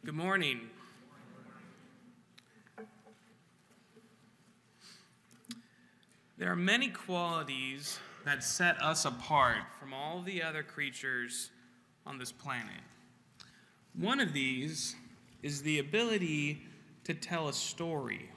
Good morning. There are many qualities that set us apart from all the other creatures on this planet. One of these is the ability to tell a story.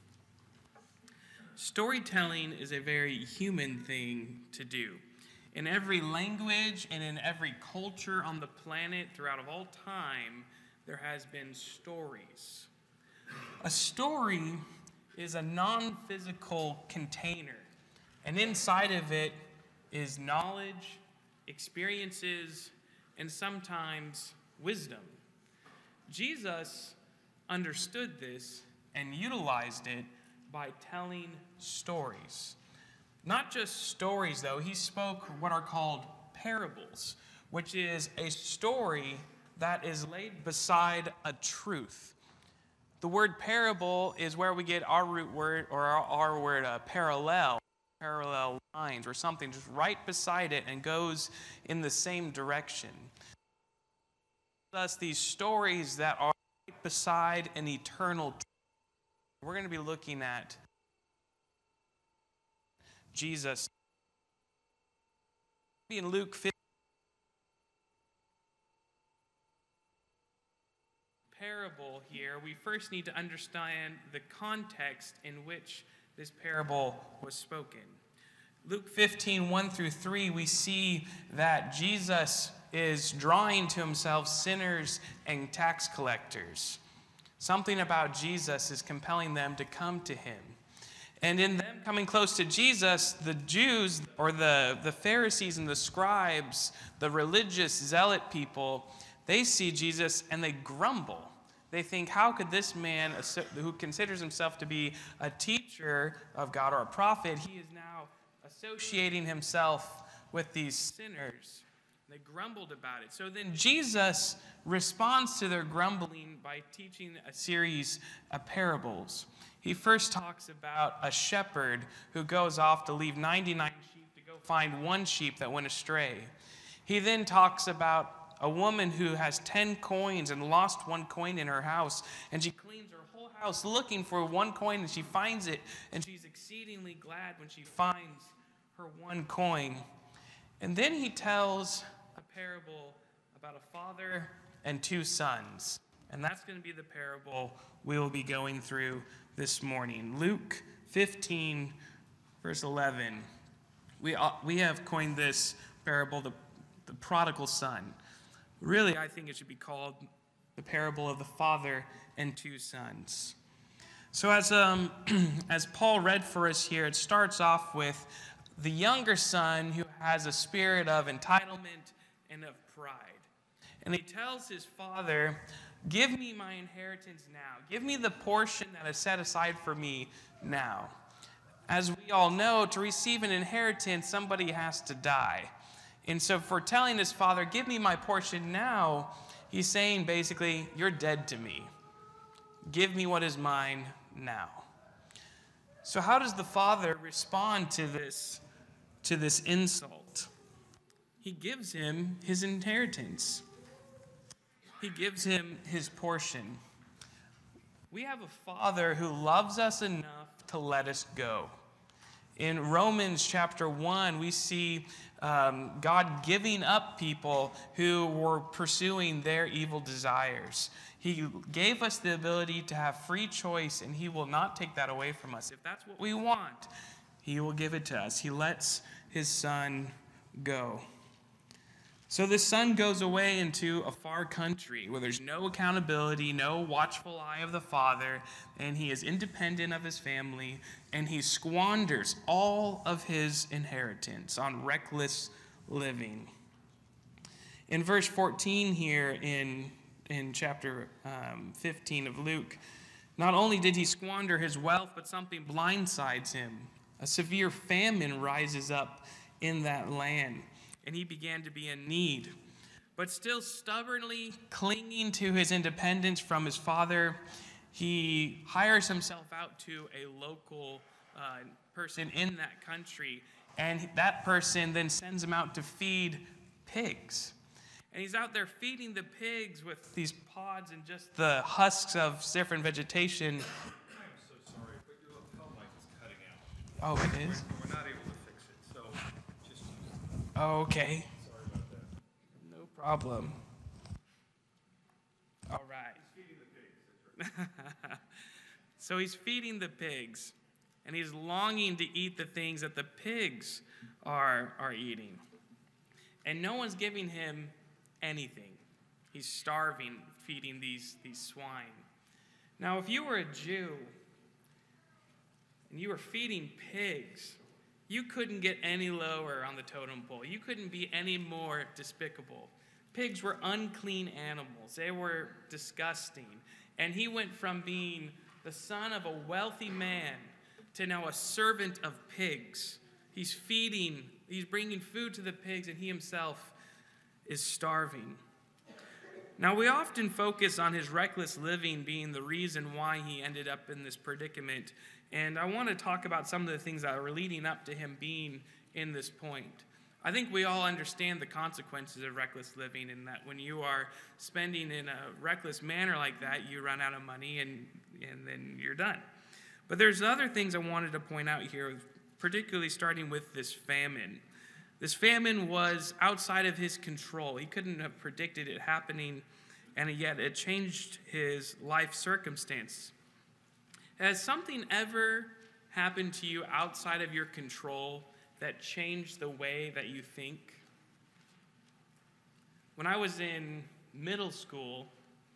Storytelling is a very human thing to do. In every language and in every culture on the planet throughout of all time, there has been stories. A story is a non-physical container, and inside of it is knowledge, experiences, and sometimes wisdom. Jesus understood this and utilized it by telling stories. Not just stories, though. He spoke what are called parables, which is a story that is laid beside a truth. The word parable is where we get our root word, or our word parallel lines, or something just right beside it and goes in the same direction. Thus, these stories that are right beside an eternal truth. We're going to be looking at Jesus. In Luke 15, parable here, we first need to understand the context in which this parable was spoken. Luke 15, 1 through 3, we see that Jesus is drawing to himself sinners and tax collectors. Something about Jesus is compelling them to come to him. And in them coming close to Jesus, the Jews, or the Pharisees and the scribes, the religious zealot people, they see Jesus and they grumble. They think, how could this man, who considers himself to be a teacher of God or a prophet, he is now associating himself with these sinners. They grumbled about it. So then Jesus responds to their grumbling by teaching a series of parables. He first talks about a shepherd who goes off to leave 99 sheep to go find one sheep that went astray. He then talks about a woman who has 10 coins and lost one coin in her house, and she cleans her whole house looking for one coin, and she finds it, and she's exceedingly glad when she finds her one coin. And then he tells a parable about a father and two sons, and that's going to be the parable we will be going through this morning. Luke 15, verse 11. We have coined this parable the prodigal son. Really, I think it should be called the parable of the father and two sons. So as Paul read for us here, it starts off with the younger son who has a spirit of entitlement and of pride. And he tells his father, give me my inheritance now. Give me the portion that is set aside for me now. As we all know, to receive an inheritance, somebody has to die. And so for telling his father, give me my portion now, he's saying basically, you're dead to me. Give me what is mine now. So how does the father respond to this insult? He gives him his inheritance. He gives him his portion. We have a father who loves us enough to let us go. In Romans chapter 1, we see God giving up people who were pursuing their evil desires. He gave us the ability to have free choice, and he will not take that away from us. If that's what we want, he will give it to us. He lets his son go. So the son goes away into a far country where there's no accountability, no watchful eye of the father, and he is independent of his family, and he squanders all of his inheritance on reckless living. In verse 14 here in chapter 15 of Luke, not only did he squander his wealth, but something blindsides him. A severe famine rises up in that land, and he began to be in need. But still stubbornly clinging to his independence from his father, he hires himself out to a local person in that country, and that person then sends him out to feed pigs. And he's out there feeding the pigs with these pods and just the husks of different vegetation. I'm so sorry, but your lapel mic is cutting out. Oh, it is? We're not able to fix it, so just Oh, okay. sorry about that. No problem. All right. He's feeding the pigs, that's right. So he's feeding the pigs, and he's longing to eat the things that the pigs are eating. And no one's giving him anything. He's starving, feeding these swine. Now, if you were a Jew and you were feeding pigs, you couldn't get any lower on the totem pole. You couldn't be any more despicable. Pigs were unclean animals. They were disgusting. And he went from being the son of a wealthy man to now a servant of pigs. He's bringing food to the pigs, and he himself is starving. Now, we often focus on his reckless living being the reason why he ended up in this predicament. And I want to talk about some of the things that were leading up to him being in this point. I think we all understand the consequences of reckless living, and that when you are spending in a reckless manner like that, you run out of money and then you're done. But there's other things I wanted to point out here, particularly starting with this famine. This famine was outside of his control. He couldn't have predicted it happening, and yet it changed his life circumstance. Has something ever happened to you outside of your control that changed the way that you think? When I was in middle school,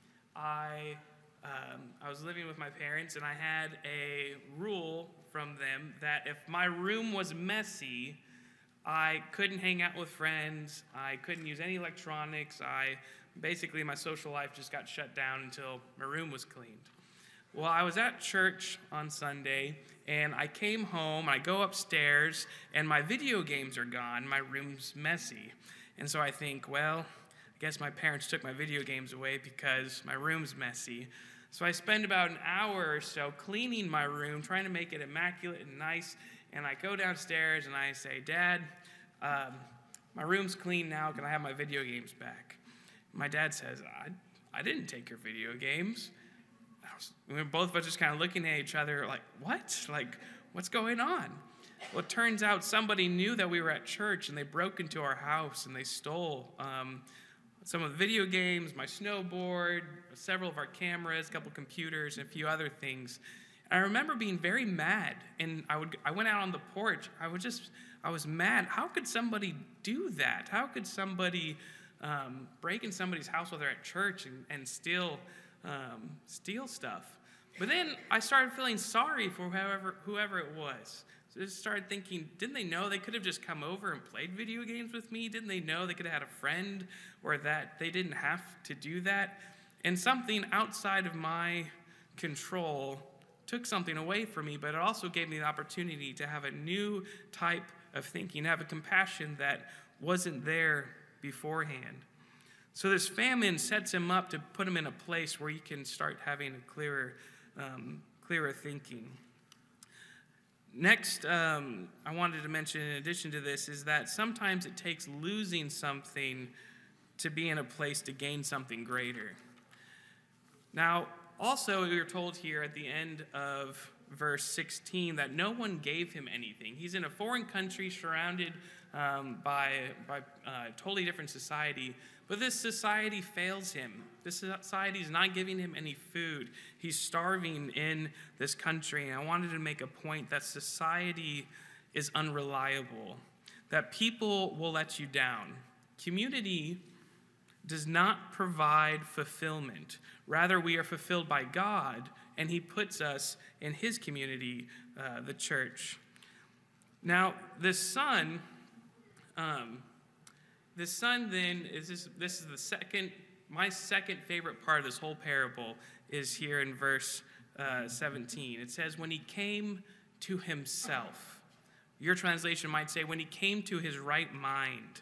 I was living with my parents, and I had a rule from them that if my room was messy, I couldn't hang out with friends, I couldn't use any electronics, basically my social life just got shut down until my room was cleaned. Well, I was at church on Sunday, and I came home, I go upstairs, and my video games are gone, my room's messy. And so I think, well, I guess my parents took my video games away because my room's messy. So I spend about an hour or so cleaning my room, trying to make it immaculate and nice, and I go downstairs and I say, Dad, my room's clean now, can I have my video games back? My dad says, I didn't take your video games. Both of us just kind of looking at each other like, what? Like, what's going on? Well, it turns out somebody knew that we were at church, and they broke into our house, and they stole some of the video games, my snowboard, several of our cameras, a couple computers, and a few other things. And I remember being very mad, and I went out on the porch. I was mad. How could somebody do that? How could somebody break in somebody's house while they're at church and steal stuff? But then I started feeling sorry for whoever it was. So I just started thinking, didn't they know they could have just come over and played video games with me? Didn't they know they could have had a friend, or that they didn't have to do that? And something outside of my control took something away from me, but it also gave me the opportunity to have a new type of thinking, have a compassion that wasn't there beforehand. So this famine sets him up to put him in a place where he can start having a clearer thinking. Next, I wanted to mention, in addition to this, is that sometimes it takes losing something to be in a place to gain something greater. Now, also, we are told here at the end of verse 16 that no one gave him anything. He's in a foreign country surrounded by a totally different society, but this society fails him. This society is not giving him any food. He's starving in this country, and I wanted to make a point that society is unreliable, that people will let you down. Community does not provide fulfillment. Rather, we are fulfilled by God, and he puts us in his community, the church. Now, this son then is my second favorite part of this whole parable is here in verse 17. It says, when he came to himself. Your translation might say, when he came to his right mind.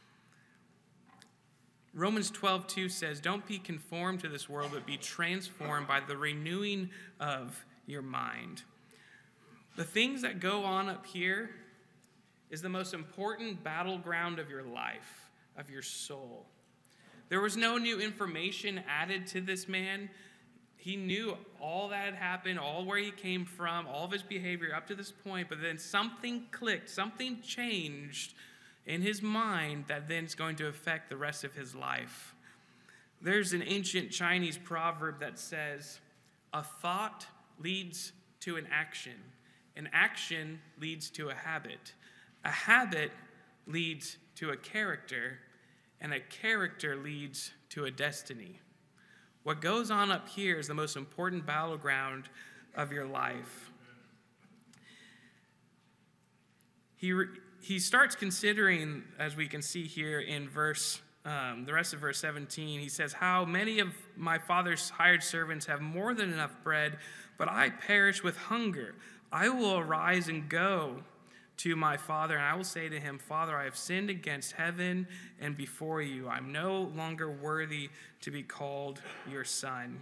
Romans 12:2 says, don't be conformed to this world, but be transformed by the renewing of your mind. The things that go on up here is the most important battleground of your life, of your soul. There was no new information added to this man. He knew all that had happened, all where he came from, all of his behavior up to this point, but then something clicked, something changed in his mind that then is going to affect the rest of his life. There's an ancient Chinese proverb that says, a thought leads to an action leads to a habit leads to a character, and a character leads to a destiny. What goes on up here is the most important battleground of your life. He starts considering, as we can see here in the rest of verse 17, he says, how many of my father's hired servants have more than enough bread, but I perish with hunger. I will arise and go to my father, and I will say to him, Father, I have sinned against heaven and before you. I'm no longer worthy to be called your son.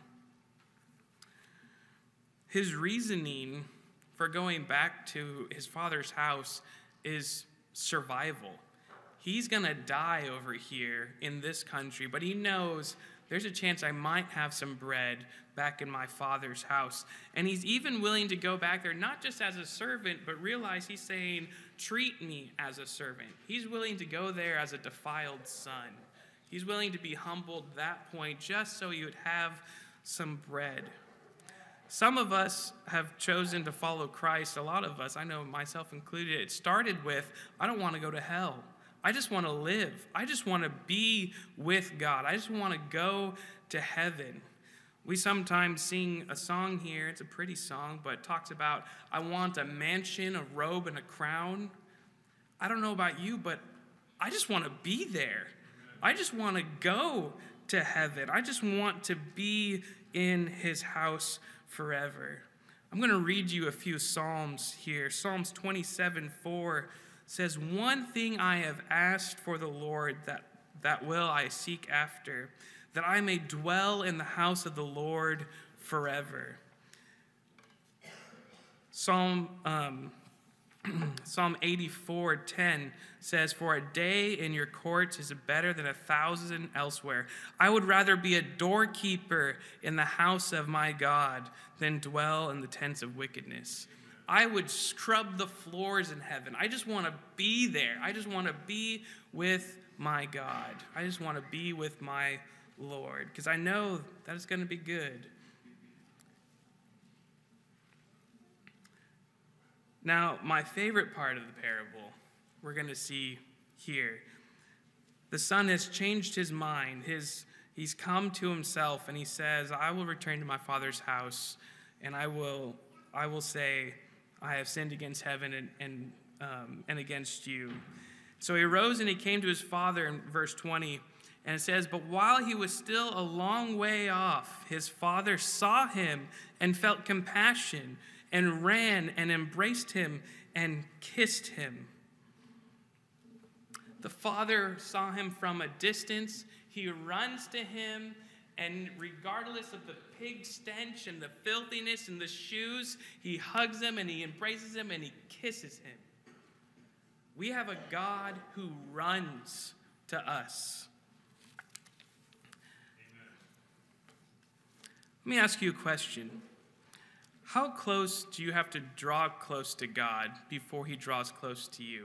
His reasoning for going back to his father's house is survival. He's going to die over here in this country, but he knows there's a chance I might have some bread back in my father's house. And he's even willing to go back there, not just as a servant, but realize he's saying, treat me as a servant. He's willing to go there as a defiled son. He's willing to be humbled at that point just so he would have some bread. Some of us have chosen to follow Christ. A lot of us, I know myself included, it started with, I don't want to go to hell. I just want to live. I just want to be with God. I just want to go to heaven. We sometimes sing a song here. It's a pretty song, but it talks about, I want a mansion, a robe, and a crown. I don't know about you, but I just want to be there. I just want to go to heaven. I just want to be in his house forever. I'm going to read you a few Psalms here. Psalms 27:4 says, one thing I have asked for the Lord, that will I seek after, that I may dwell in the house of the Lord forever. Psalm 84:10 says, for a day in your courts is better than 1,000 elsewhere. I would rather be a doorkeeper in the house of my God than dwell in the tents of wickedness. I would scrub the floors in heaven. I just want to be there. I just want to be with my God. I just want to be with my Lord, because I know that it's going to be good. Now, my favorite part of the parable we're going to see here. The son has changed his mind. He's come to himself, and he says, I will return to my father's house, and I will say, I have sinned against heaven and against you. So he arose and he came to his father in verse 20, and it says, but while he was still a long way off, his father saw him and felt compassion and ran and embraced him and kissed him. The father saw him from a distance. He runs to him, and regardless of the pig stench and the filthiness and the shoes, he hugs him and he embraces him and he kisses him. We have a God who runs to us. Amen. Let me ask you a question. How close do you have to draw close to God before he draws close to you?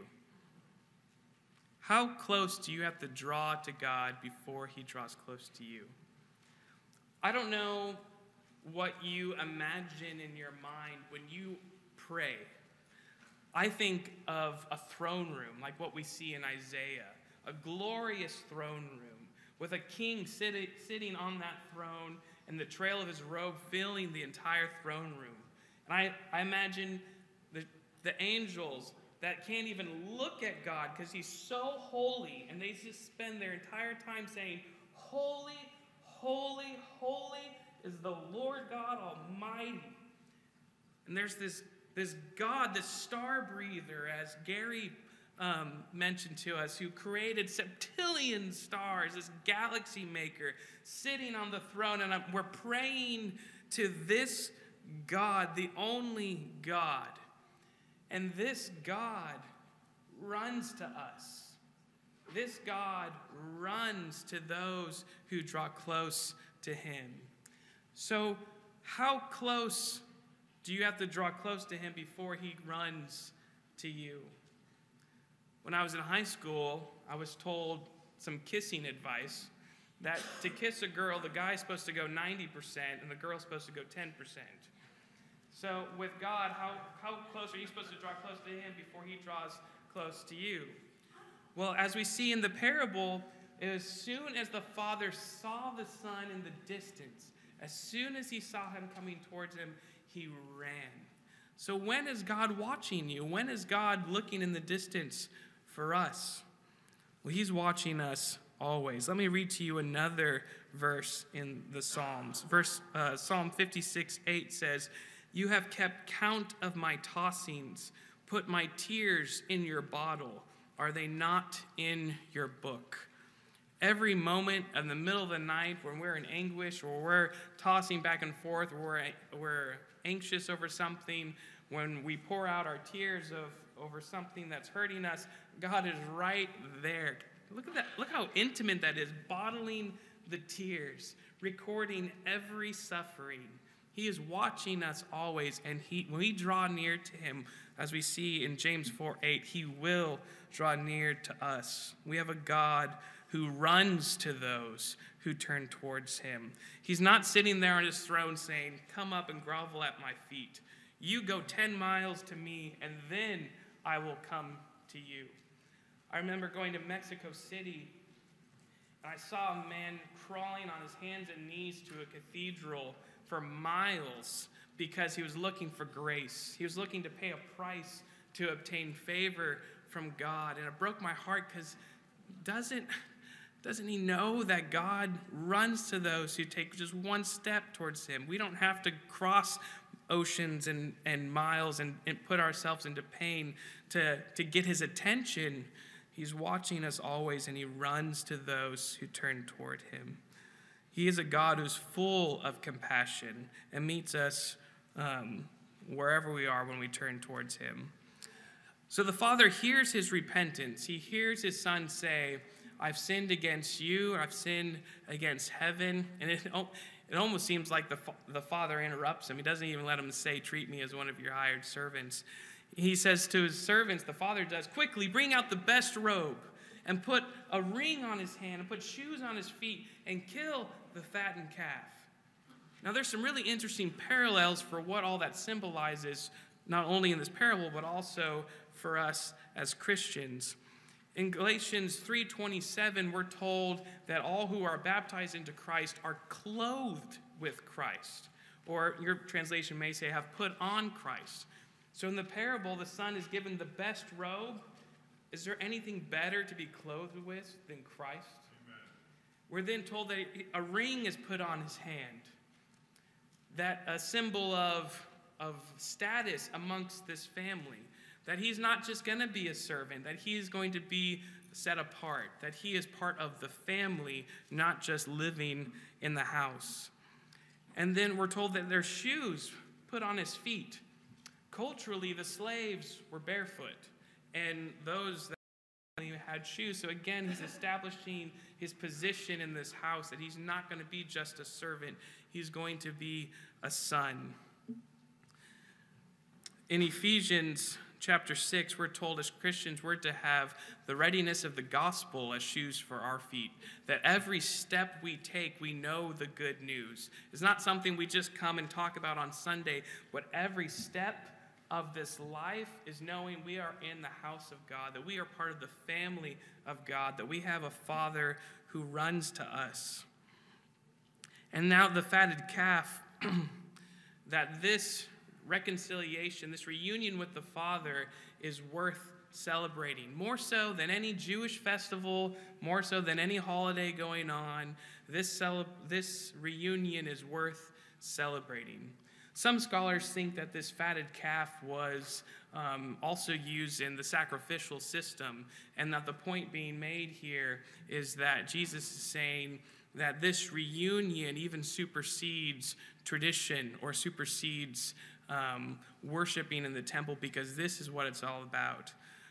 How close do you have to draw to God before he draws close to you? I don't know what you imagine in your mind when you pray. I think of a throne room, like what we see in Isaiah, a glorious throne room with a king sitting on that throne and the trail of his robe filling the entire throne room. And I imagine the angels that can't even look at God because he's so holy, and they just spend their entire time saying, holy, holy, holy is the Lord God Almighty. And there's this God, this star breather, as Gary mentioned to us, who created septillion stars, this galaxy maker sitting on the throne. And we're praying to this God, the only God. And this God runs to us. This God runs to those who draw close to him. So how close do you have to draw close to him before he runs to you? When I was in high school, I was told some kissing advice that to kiss a girl, the guy's supposed to go 90% and the girl's supposed to go 10%. So with God, how close are you supposed to draw close to him before he draws close to you? Well, as we see in the parable, as soon as the father saw the son in the distance, as soon as he saw him coming towards him, he ran. So when is God watching you? When is God looking in the distance for us? Well, he's watching us always. Let me read to you another verse in the Psalms. Psalm 56:8 says, "You have kept count of my tossings, put my tears in your bottle. Are they not in your book?" Every moment in the middle of the night when we're in anguish or we're tossing back and forth or we're anxious over something, when we pour out our tears over something that's hurting us, God is right there. Look at that. Look how intimate that is, bottling the tears, recording every suffering. He is watching us always, and when we draw near to him, as we see in James 4:8, he will draw near to us. We have a God who runs to those who turn towards him. He's not sitting there on his throne saying, "Come up and grovel at my feet. You go 10 miles to me, and then I will come to you." I remember going to Mexico City, and I saw a man crawling on his hands and knees to a cathedral for miles because he was looking for grace. He was looking to pay a price to obtain favor from God. And it broke my heart because doesn't he know that God runs to those who take just one step towards him? We don't have to cross oceans and miles and put ourselves into pain to get his attention. He's watching us always, and he runs to those who turn toward him. He is a God who's full of compassion and meets us wherever we are when we turn towards him. So the Father hears his repentance. He hears his Son say, "I've sinned against you, or I've sinned against heaven." And it almost seems like the Father interrupts him. He doesn't even let him say, "Treat me as one of your hired servants." He says to his servants, the Father does, "Quickly bring out the best robe and put a ring on his hand and put shoes on his feet and kill the fattened calf." Now there's some really interesting parallels for what all that symbolizes, not only in this parable, but also for us as Christians. In Galatians 3:27, we're told that all who are baptized into Christ are clothed with Christ. Or your translation may say, have put on Christ. So in the parable, the Son is given the best robe. Is there anything better to be clothed with than Christ? Amen. We're then told that a ring is put on his hand. That a symbol of status amongst this family. That he's not just going to be a servant, that he is going to be set apart, that he is part of the family, not just living in the house. And then we're told that there's shoes put on his feet. Culturally, the slaves were barefoot, and those that had shoes. So again, he's establishing his position in this house, that he's not going to be just a servant, he's going to be a son. In Ephesians chapter 6, we're told as Christians we're to have the readiness of the gospel as shoes for our feet. That every step we take, we know the good news. It's not something we just come and talk about on Sunday, but every step of this life is knowing we are in the house of God, that we are part of the family of God, that we have a Father who runs to us. And now the fatted calf, that this reconciliation, this reunion with the Father is worth celebrating. More so than any Jewish festival, more so than any holiday going on, this reunion is worth celebrating. Some scholars think that this fatted calf was also used in the sacrificial system, and that the point being made here is that Jesus is saying that this reunion even supersedes tradition or supersedes worshiping in the temple, because this is what it's all about.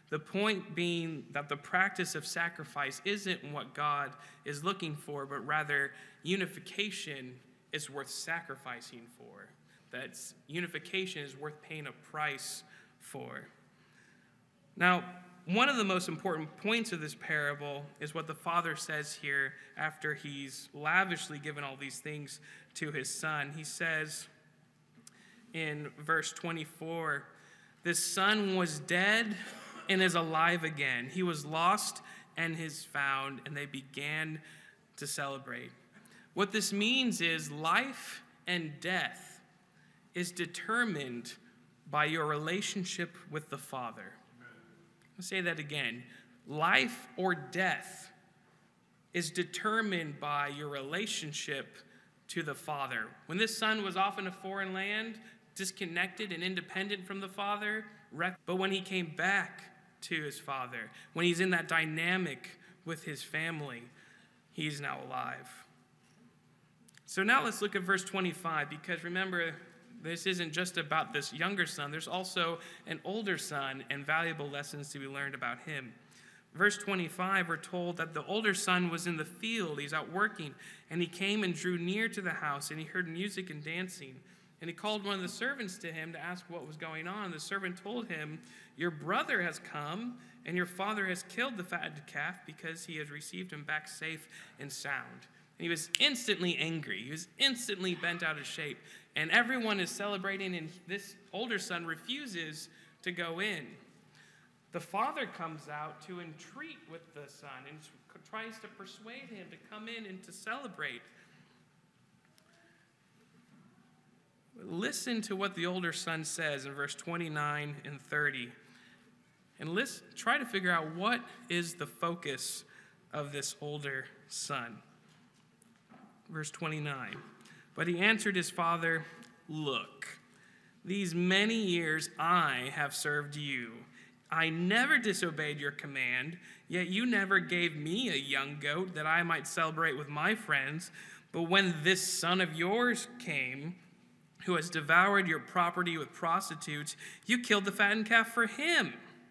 The point being that the practice of sacrifice isn't what God is looking for, but rather unification is worth sacrificing for. That unification is worth paying a price for. Now, one of the most important points of this parable is what the father says here after he's lavishly given all these things to his son. He says in verse 24, "This son was dead and is alive again. He was lost and is found," and they began to celebrate. What this means is life and death is determined by your relationship with the Father. I'll say that again. Life or death is determined by your relationship to the Father. When this son was off in a foreign land, disconnected and independent from the Father, but when he came back to his Father, when he's in that dynamic with his family, he's now alive. So now let's look at verse 25, because remember, this isn't just about this younger son. There's also an older son and valuable lessons to be learned about him. Verse 25, we're told that the older son was in the field. He's out working, and he came and drew near to the house, and he heard music and dancing. And he called one of the servants to him to ask what was going on. The servant told him, "Your brother has come, and your father has killed the fattened calf because he has received him back safe and sound." And he was instantly angry. He was instantly bent out of shape. And everyone is celebrating, and this older son refuses to go in. The father comes out to entreat with the son and tries to persuade him to come in and to celebrate. Listen to what the older son says in verse 29 and 30. And try to figure out what is the focus of this older son. Verse 29. But he answered his father, "Look, these many years I have served you. I never disobeyed your command, yet you never gave me a young goat that I might celebrate with my friends. But when this son of yours came, who has devoured your property with prostitutes, you killed the fattened calf for him."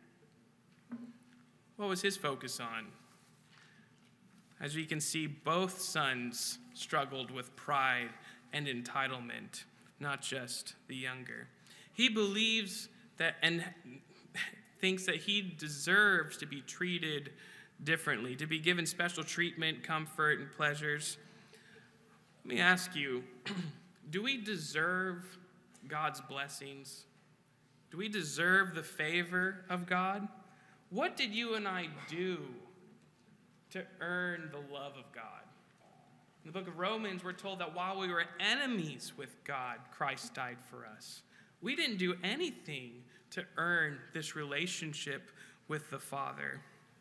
What was his focus on? As we can see, both sons struggled with pride and entitlement, not just the younger. He believes that and thinks that he deserves to be treated differently, to be given special treatment, comfort, and pleasures. Let me ask you, do we deserve God's blessings? Do we deserve the favor of God? What did you and I do to earn the love of God? In the book of Romans, we're told that while we were enemies with God, Christ died for us. We didn't do anything to earn this relationship with the Father.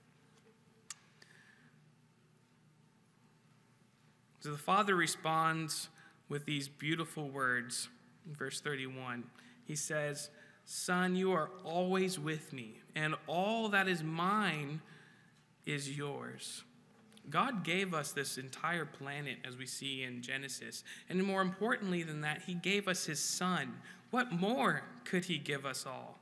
So the Father responds with these beautiful words in verse 31. He says, "Son, you are always with me, and all that is mine is yours." God gave us this entire planet, as we see in Genesis. And more importantly than that, he gave us his son. What more could he give us all?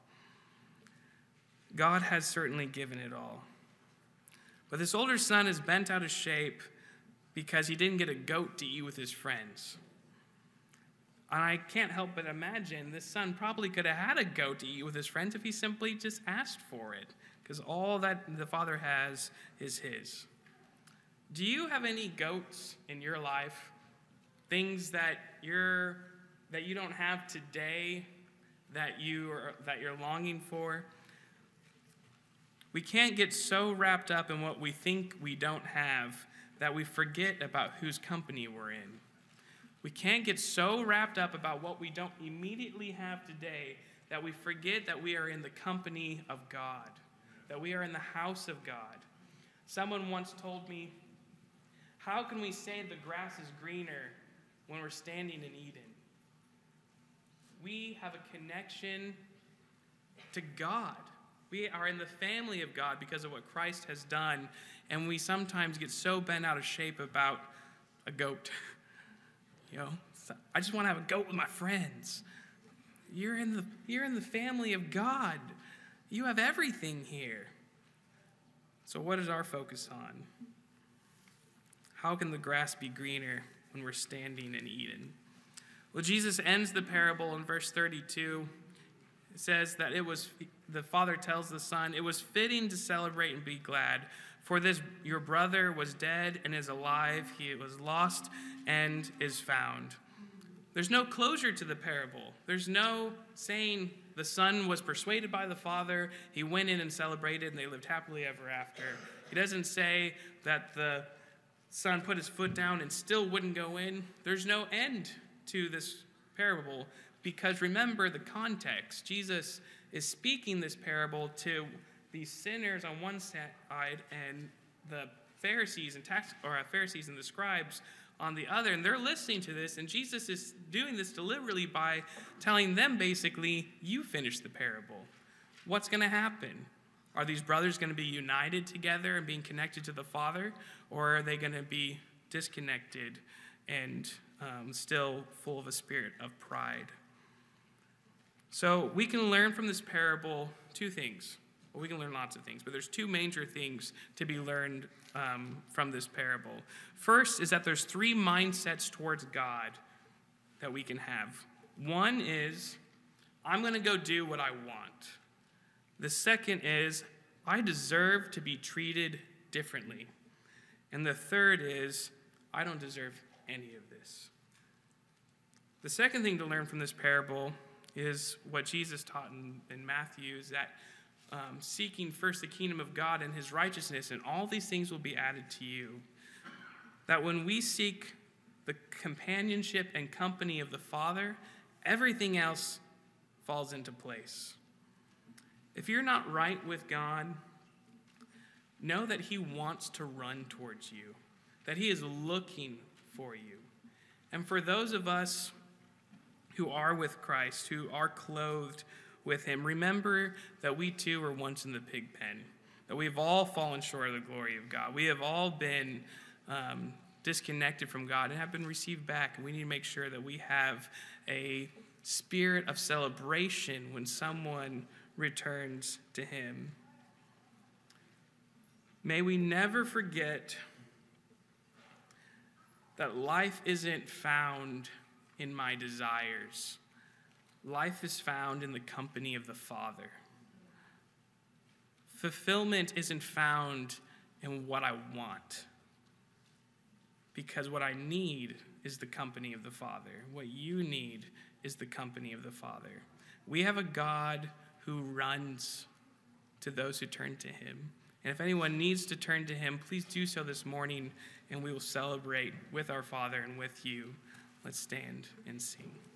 God has certainly given it all. But this older son is bent out of shape because he didn't get a goat to eat with his friends. And I can't help but imagine this son probably could have had a goat to eat with his friends if he simply just asked for it, because all that the Father has is his. Do you have any goats in your life? Things that you don't have today that you're longing for? We can't get so wrapped up in what we think we don't have that we forget about whose company we're in. We can't get so wrapped up about what we don't immediately have today that we forget that we are in the company of God, that we are in the house of God. Someone once told me, "How can we say the grass is greener when we're standing in Eden?" We have a connection to God. We are in the family of God because of what Christ has done, and we sometimes get so bent out of shape about a goat. I just want to have a goat with my friends. You're in the family of God. You have everything here. So what is our focus on? How can the grass be greener when we're standing in Eden? Well, Jesus ends the parable in verse 32. It says that the father tells the son, it was fitting to celebrate and be glad, for this your brother was dead and is alive. He was lost and is found. There's no closure to the parable. There's no saying the son was persuaded by the father, he went in and celebrated, and they lived happily ever after. He doesn't say that the son put his foot down and still wouldn't go in. There's no end to this parable, because remember the context. Jesus is speaking this parable to these sinners on one side and the Pharisees and the scribes on the other, and they're listening to this, and Jesus is doing this deliberately by telling them basically, you finish the parable. What's going to happen? Are these brothers going to be united together and being connected to the Father, or are they going to be disconnected and still full of a spirit of pride? So we can learn from this parable two things. Well, we can learn lots of things, but there's two major things to be learned from this parable. First is that there's three mindsets towards God that we can have. One is, I'm going to go do what I want. The second is, I deserve to be treated differently. And the third is, I don't deserve any of this. The second thing to learn from this parable is what Jesus taught in Matthew, is that seeking first the kingdom of God and his righteousness, and all these things will be added to you. That when we seek the companionship and company of the Father, everything else falls into place. If you're not right with God, know that he wants to run towards you, that he is looking for you. And for those of us who are with Christ, who are clothed with him, remember that we too were once in the pig pen, that we've all fallen short of the glory of God. We have all been disconnected from God and have been received back, and we need to make sure that we have a spirit of celebration when someone returns to him. May we never forget that life isn't found in my desires. Life is found in the company of the Father. Fulfillment isn't found in what I want, because what I need is the company of the Father. What you need is the company of the Father. We have a God who runs to those who turn to him. And if anyone needs to turn to him, please do so this morning, and we will celebrate with our Father and with you. Let's stand and sing.